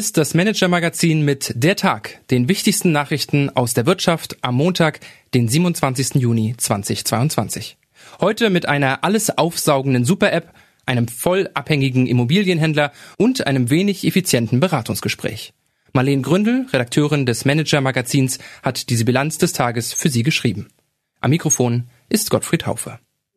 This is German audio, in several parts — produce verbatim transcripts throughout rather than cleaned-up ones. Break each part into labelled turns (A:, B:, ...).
A: ist das Manager-Magazin mit Der Tag, den wichtigsten Nachrichten aus der Wirtschaft am Montag, den siebenundzwanzigsten Juni zweitausendzweiundzwanzig. Heute mit einer alles aufsaugenden Super-App, einem voll abhängigen Immobilienhändler und einem wenig effizienten Beratungsgespräch. Marlene Gründel, Redakteurin des Manager-Magazins, hat diese Bilanz des Tages für Sie geschrieben. Am Mikrofon ist Gottfried Haufe.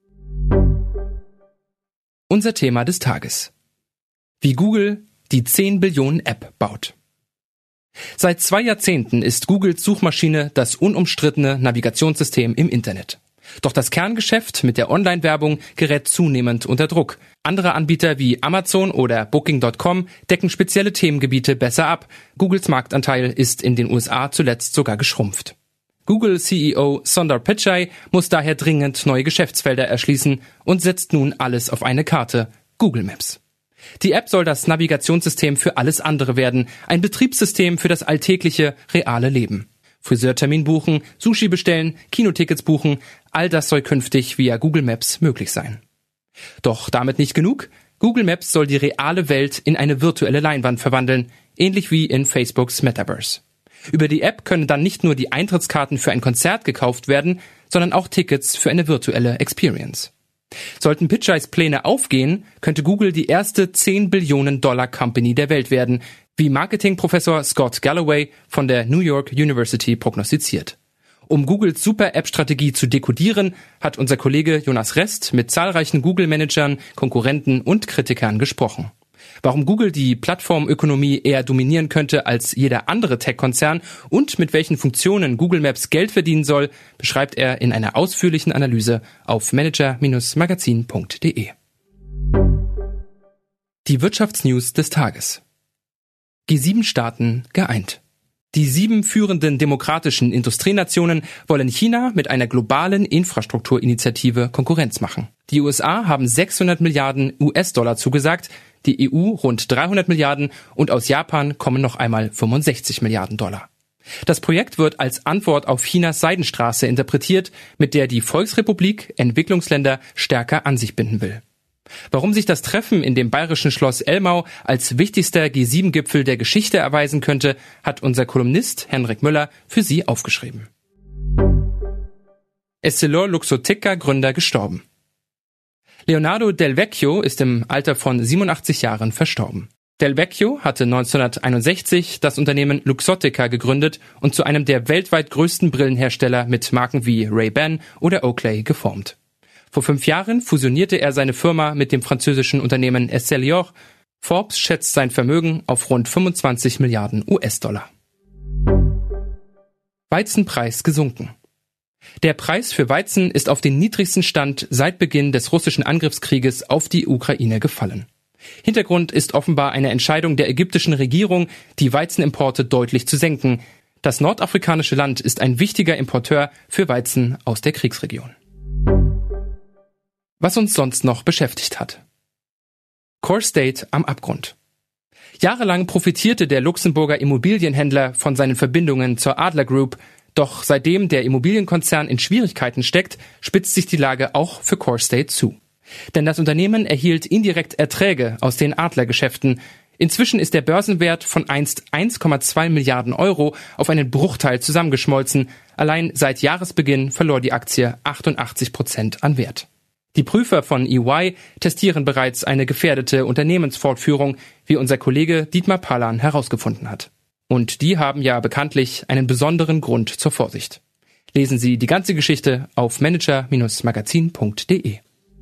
A: Unser Thema des Tages: Wie Google die zehn Billionen App baut. Seit zwei Jahrzehnten ist Googles Suchmaschine das unumstrittene Navigationssystem im Internet. Doch das Kerngeschäft mit der Online-Werbung gerät zunehmend unter Druck. Andere Anbieter wie Amazon oder Booking Punkt com decken spezielle Themengebiete besser ab. Googles Marktanteil ist in den U S A zuletzt sogar geschrumpft. Google-C E O Sundar Pichai muss daher dringend neue Geschäftsfelder erschließen und setzt nun alles auf eine Karte: Google Maps. Die App soll das Navigationssystem für alles andere werden, ein Betriebssystem für das alltägliche, reale Leben. Friseurtermin buchen, Sushi bestellen, Kinotickets buchen, all das soll künftig via Google Maps möglich sein. Doch damit nicht genug. Google Maps soll die reale Welt in eine virtuelle Leinwand verwandeln, ähnlich wie in Facebooks Metaverse. Über die App können dann nicht nur die Eintrittskarten für ein Konzert gekauft werden, sondern auch Tickets für eine virtuelle Experience. Sollten Pichais Pläne aufgehen, könnte Google die erste zehn Billionen Dollar Company der Welt werden, wie Marketingprofessor Scott Galloway von der New York University prognostiziert. Um Googles Super-App-Strategie zu dekodieren, hat unser Kollege Jonas Rest mit zahlreichen Google-Managern, Konkurrenten und Kritikern gesprochen. Warum Google die Plattformökonomie eher dominieren könnte als jeder andere Tech-Konzern und mit welchen Funktionen Google Maps Geld verdienen soll, beschreibt er in einer ausführlichen Analyse auf manager Magazin punkt de. Die Wirtschaftsnews des Tages. G sieben Staaten geeint. Die sieben führenden demokratischen Industrienationen wollen China mit einer globalen Infrastrukturinitiative Konkurrenz machen. Die U S A haben sechshundert Milliarden U S-Dollar zugesagt, die E U rund dreihundert Milliarden und aus Japan kommen noch einmal fünfundsechzig Milliarden Dollar. Das Projekt wird als Antwort auf Chinas Seidenstraße interpretiert, mit der die Volksrepublik Entwicklungsländer stärker an sich binden will. Warum sich das Treffen in dem bayerischen Schloss Elmau als wichtigster G sieben Gipfel der Geschichte erweisen könnte, hat unser Kolumnist Henrik Müller für Sie aufgeschrieben. Essilor-Luxottica-Gründer gestorben. Leonardo Del Vecchio ist im Alter von siebenundachtzig Jahren verstorben. Del Vecchio hatte neunzehnhunderteinundsechzig das Unternehmen Luxottica gegründet und zu einem der weltweit größten Brillenhersteller mit Marken wie Ray-Ban oder Oakley geformt. Vor fünf Jahren fusionierte er seine Firma mit dem französischen Unternehmen Essilor. Forbes schätzt sein Vermögen auf rund fünfundzwanzig Milliarden U S-Dollar. Weizenpreis gesunken. Der Preis für Weizen ist auf den niedrigsten Stand seit Beginn des russischen Angriffskrieges auf die Ukraine gefallen. Hintergrund ist offenbar eine Entscheidung der ägyptischen Regierung, die Weizenimporte deutlich zu senken. Das nordafrikanische Land ist ein wichtiger Importeur für Weizen aus der Kriegsregion. Was uns sonst noch beschäftigt hat. CoreState am Abgrund. Jahrelang profitierte der Luxemburger Immobilienhändler von seinen Verbindungen zur Adler Group, doch seitdem der Immobilienkonzern in Schwierigkeiten steckt, spitzt sich die Lage auch für CoreState zu. Denn das Unternehmen erhielt indirekt Erträge aus den Adler-Geschäften. Inzwischen ist der Börsenwert von einst eins Komma zwei Milliarden Euro auf einen Bruchteil zusammengeschmolzen. Allein seit Jahresbeginn verlor die Aktie achtundachtzig Prozent an Wert. Die Prüfer von E Y testieren bereits eine gefährdete Unternehmensfortführung, wie unser Kollege Dietmar Palan herausgefunden hat. Und die haben ja bekanntlich einen besonderen Grund zur Vorsicht. Lesen Sie die ganze Geschichte auf manager Magazin punkt de.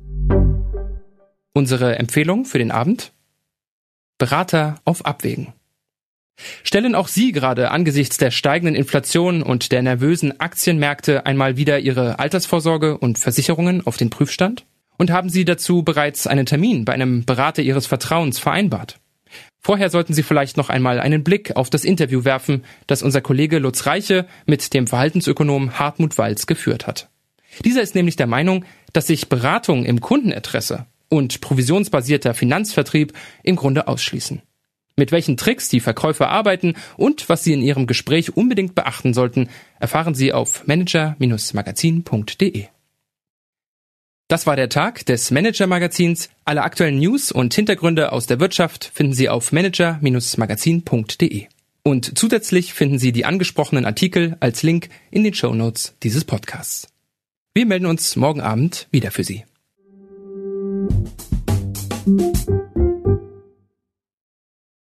A: Unsere Empfehlung für den Abend? Berater auf Abwägen. Stellen auch Sie gerade angesichts der steigenden Inflation und der nervösen Aktienmärkte einmal wieder Ihre Altersvorsorge und Versicherungen auf den Prüfstand? Und haben Sie dazu bereits einen Termin bei einem Berater Ihres Vertrauens vereinbart? Vorher sollten Sie vielleicht noch einmal einen Blick auf das Interview werfen, das unser Kollege Lutz Reiche mit dem Verhaltensökonom Hartmut Walz geführt hat. Dieser ist nämlich der Meinung, dass sich Beratung im Kundeninteresse und provisionsbasierter Finanzvertrieb im Grunde ausschließen. Mit welchen Tricks die Verkäufer arbeiten und was Sie in Ihrem Gespräch unbedingt beachten sollten, erfahren Sie auf manager Magazin punkt de. Das war der Tag des Manager-Magazins. Alle aktuellen News und Hintergründe aus der Wirtschaft finden Sie auf manager Bindestrich magazin punkt de. Und zusätzlich finden Sie die angesprochenen Artikel als Link in den Shownotes dieses Podcasts. Wir melden uns morgen Abend wieder für Sie.